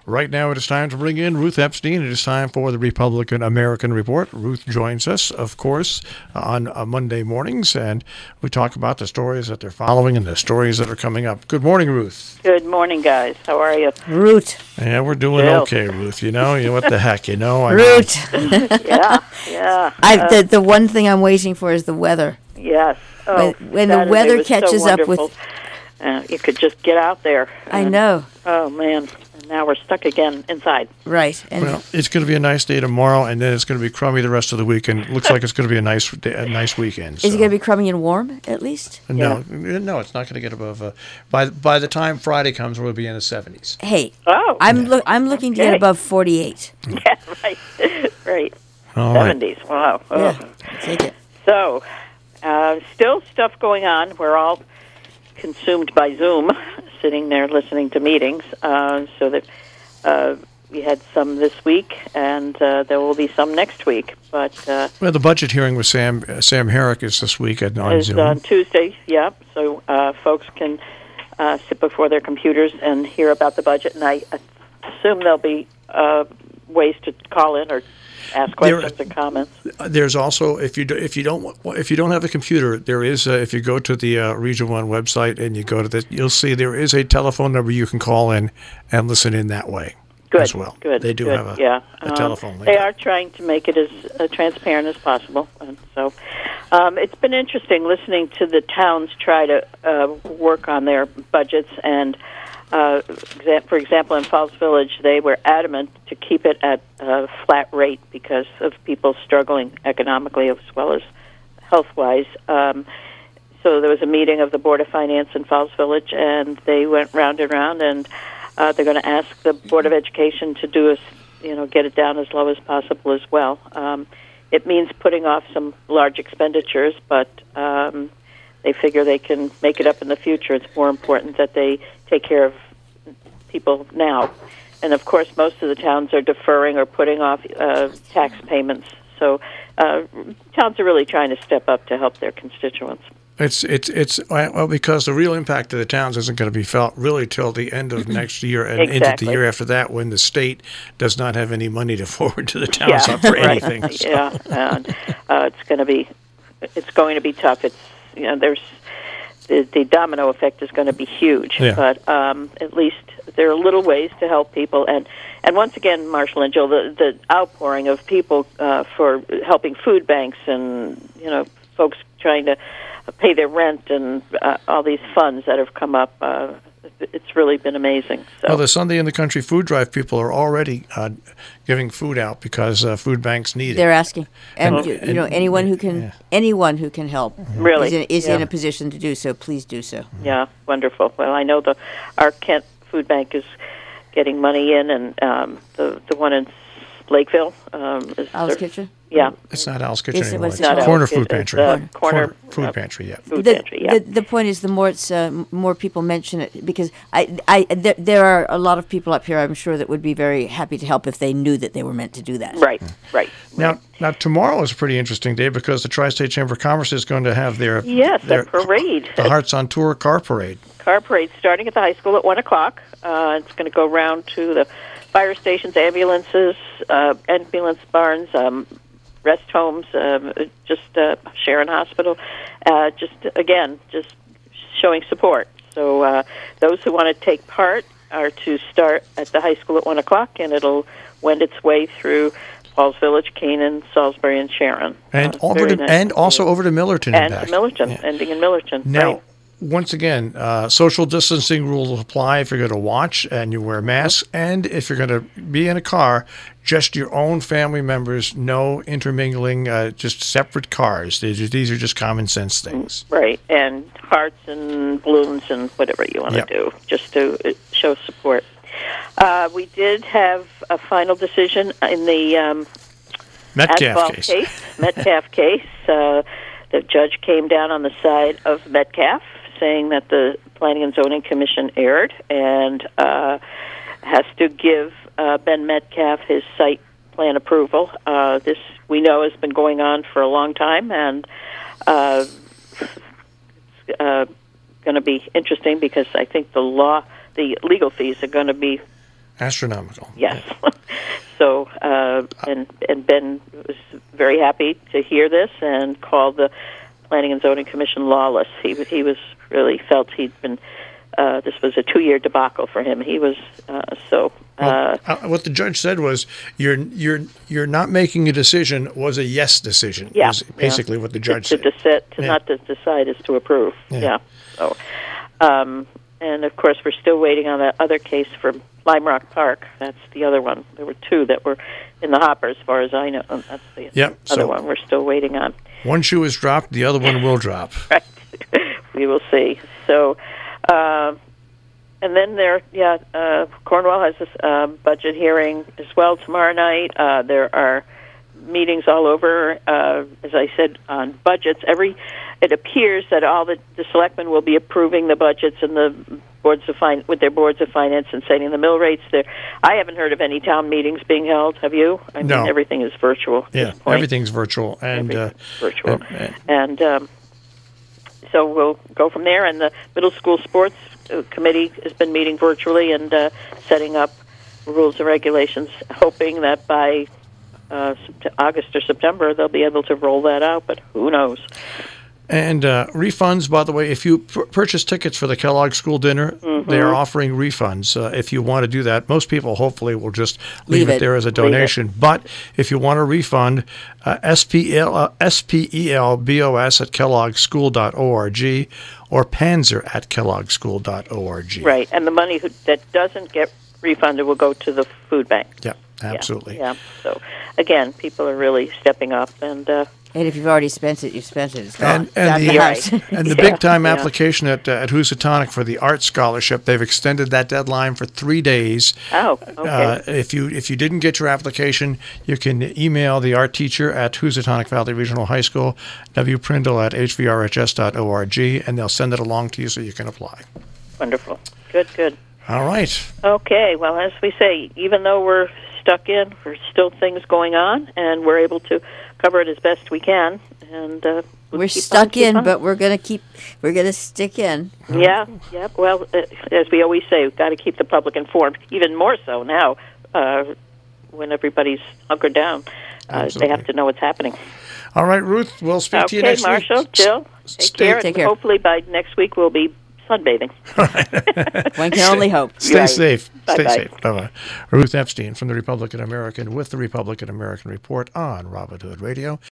Right now it is time to bring in Ruth Epstein. It is time for the Republican American Report. Ruth joins us, of course, on Monday mornings, and we talk about the stories that they're following and the stories that are coming up. Good morning, Ruth. Good morning, guys. How are you? Ruth. Yeah, we're doing okay, Ruth. You know what the heck, Ruth. Yeah. The one thing I'm waiting for is the weather. Yes. Oh, when the weather catches so up with... you could just get out there. I know. Oh, man. And now we're stuck again inside. Right. Well, it's going to be a nice day tomorrow, and then it's going to be crummy the rest of the week, and it looks like it's going to be a nice weekend. Is it going to be crummy and warm, at least? No, it's not going to get above... by the time Friday comes, we'll be in the 70s. Hey, I'm looking to get above 48. Yeah, right. Right. All 70s. Right. Wow. Oh. Yeah, take it. So, still stuff going on. We're all consumed by Zoom, sitting there listening to meetings. So that we had some this week, and there will be some next week. But the budget hearing with Sam Herrick is this week on Zoom. On Tuesday. Yeah. So folks can sit before their computers and hear about the budget, and I assume there'll be ways to call in or ask questions and comments. There's also if you don't have a computer, there is if you go to the Region 1 website and you go to this, you'll see there is a telephone number you can call in and listen in that way. Good, as well. Good. They do have a telephone link. They are trying to make it as transparent as possible, and so it's been interesting listening to the towns try to work on their budgets. And for example, in Falls Village, they were adamant to keep it at a flat rate because of people struggling economically as well as health-wise. So there was a meeting of the Board of Finance in Falls Village, and they went round and round, and they're going to ask the Board of Education to get it down as low as possible as well. It means putting off some large expenditures, but they figure they can make it up in the future. It's more important that they take care of people now. And, of course, most of the towns are deferring or putting off tax payments. So towns are really trying to step up to help their constituents. It's because the real impact of the towns isn't going to be felt really till the end of next year and into the year after that, when the state does not have any money to forward to the towns for anything. So. Yeah, and it's going to be tough. It's there's the domino effect is going to be huge, but at least there are little ways to help people. And once again, Marshall and Jill, the outpouring of people for helping food banks and folks trying to pay their rent and all these funds that have come up. It's really been amazing. So. Well, the Sunday in the Country food drive people are already giving food out because food banks need it. They're asking, and anyone who can help really is in a position to do so. Please do so. Yeah, wonderful. Well, I know our Kent Food Bank is getting money in, and the one in Lakeville is Al's Kitchen. Yeah, it's not Al's Kitchen anymore. It's not Corner Food Pantry. Corner Food Pantry. Yeah. The point is, the more more people mention it, because there are a lot of people up here, I'm sure, that would be very happy to help if they knew that they were meant to do that. Right. Now tomorrow is a pretty interesting day because the Tri-State Chamber of Commerce is going to have their parade, the Hearts on Tour car parade. Car parade starting at the high school at 1:00. It's going to go around to the fire stations, ambulances, ambulance barns, rest homes, just Sharon Hospital, just showing support. So those who want to take part are to start at the high school at 1:00, and it'll wend its way through Falls Village, Canaan, Salisbury, and Sharon. And over to Millerton and back. To Millerton, ending in Millerton. Now, right. Once again, social distancing rules apply if you're going to watch and you wear masks, and if you're going to be in a car, just your own family members, no intermingling, just separate cars. These are just common sense things. Right, and hearts and balloons and whatever you want to do, just to show support. We did have a final decision in the Metcalf case. Metcalf case. The judge came down on the side of Metcalf, saying that the Planning and Zoning Commission erred and has to give Ben Metcalf his site plan approval. This, we know, has been going on for a long time, and it's going to be interesting because I think the legal fees are going to be Astronomical. Yes. So, and Ben was very happy to hear this and called the Planning and Zoning Commission lawless. He was really felt he'd been. This was a 2-year debacle for him. He was what the judge said was, "You're not making a decision." Was a yes decision. Yeah, was basically what the judge said. Not to decide is to approve. Yeah. Yeah. So, and of course, we're still waiting on that other case for Lime Rock Park. That's the other one. There were 2 that were in the hopper, as far as I know. That's the other one we're still waiting on. One shoe is dropped, the other one will drop. Right. We will see. So, and then Cornwall has this budget hearing as well tomorrow night. There are meetings all over, as I said, on budgets. It appears that all the selectmen will be approving the budgets and the with their boards of finance and setting the mill rates. I haven't heard of any town meetings being held. Have you? I mean, everything is virtual. Yeah, everything's virtual, and virtual, and so we'll go from there. And the middle school sports committee has been meeting virtually and setting up rules and regulations, hoping that by August or September they'll be able to roll that out, but who knows? And refunds, by the way, if you purchase tickets for the Kellogg School Dinner, they are offering refunds if you want to do that. Most people, hopefully, will just leave it there as a donation. But if you want a refund, SPELBOS at kelloggschool.org or Panzer at kelloggschool.org. Right, and the money that doesn't get refunded will go to the food bank. Yeah, absolutely. Yeah. So, again, people are really stepping up and... and if you've already spent it, you've spent it. It's gone. And the big time application at Housatonic for the art scholarship, they've extended that deadline for 3 days. Oh, okay. If you didn't get your application, you can email the art teacher at Housatonic Valley Regional High School, wprindle at hvrhs.org, and they'll send it along to you so you can apply. Wonderful. Good. All right. Okay. Well, as we say, even though we're stuck in, there's still things going on, and we're able to cover it as best we can. And we're stuck in, but we're gonna stick in. Yeah. Well, as we always say, we've got to keep the public informed. Even more so now, when everybody's hunkered down, they have to know what's happening. All right, Ruth. We'll speak to you next week. Okay, Marshall, Jill, take care. Hopefully by next week we'll be sunbathing. One can only hope. Stay safe. Bye-bye. Stay safe. Bye-bye. Ruth Epstein from the Republican American with the Republican American Report on Robin Hood Radio.